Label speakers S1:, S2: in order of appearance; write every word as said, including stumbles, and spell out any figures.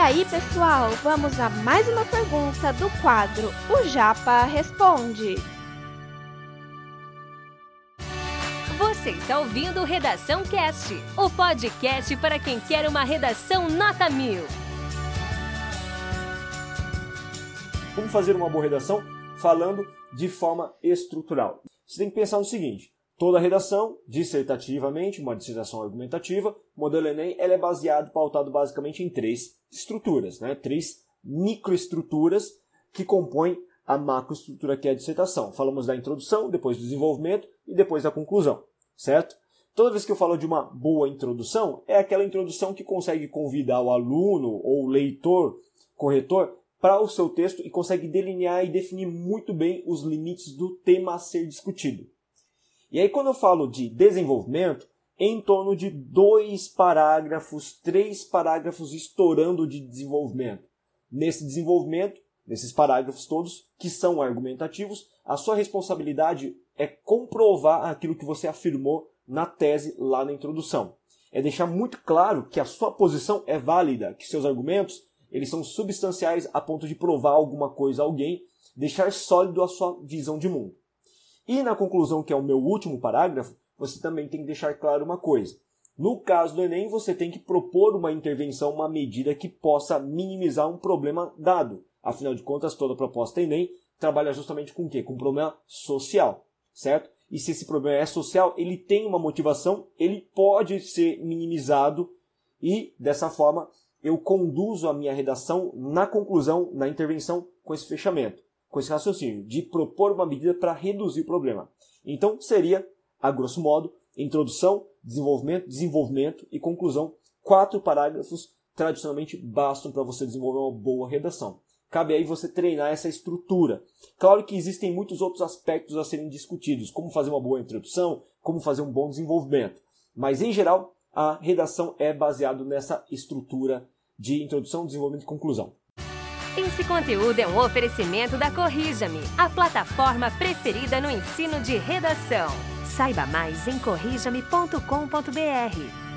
S1: aí, pessoal, vamos a mais uma pergunta do quadro O Japa Responde.
S2: Você está ouvindo o Redação Cast, o podcast para quem quer uma redação nota mil.
S3: Como fazer uma boa redação? Falando de forma estrutural. Você tem que pensar no seguinte: toda redação, dissertativamente, uma dissertação argumentativa, modelo Enem, ela é baseado, pautado basicamente em três estruturas, né? Três microestruturas que compõem a macroestrutura que é a dissertação. Falamos da introdução, depois do desenvolvimento e depois da conclusão, certo? Toda vez que eu falo de uma boa introdução, é aquela introdução que consegue convidar o aluno ou o leitor, corretor, para o seu texto e consegue delinear e definir muito bem os limites do tema a ser discutido. E aí, quando eu falo de desenvolvimento, é em torno de dois parágrafos, três parágrafos estourando de desenvolvimento. Nesse desenvolvimento, nesses parágrafos todos, que são argumentativos, a sua responsabilidade é comprovar aquilo que você afirmou na tese lá na introdução. É deixar muito claro que a sua posição é válida, que seus argumentos eles são substanciais a ponto de provar alguma coisa a alguém, deixar sólido a sua visão de mundo. E na conclusão, que é o meu último parágrafo, você também tem que deixar claro uma coisa. No caso do Enem, você tem que propor uma intervenção, uma medida que possa minimizar um problema dado. Afinal de contas, toda proposta Enem trabalha justamente com o quê? Com um problema social, certo? E se esse problema é social, ele tem uma motivação, ele pode ser minimizado e, dessa forma, eu conduzo a minha redação na conclusão, na intervenção, com esse fechamento, com esse raciocínio de propor uma medida para reduzir o problema. Então, seria, a grosso modo, introdução, desenvolvimento, desenvolvimento e conclusão. Quatro parágrafos tradicionalmente bastam para você desenvolver uma boa redação. Cabe aí você treinar essa estrutura. Claro que existem muitos outros aspectos a serem discutidos, como fazer uma boa introdução, como fazer um bom desenvolvimento. Mas, em geral, a redação é baseada nessa estrutura de introdução, desenvolvimento e conclusão.
S2: Esse conteúdo é um oferecimento da Corrija-me, a plataforma preferida no ensino de redação. Saiba mais em corrija me ponto com ponto br.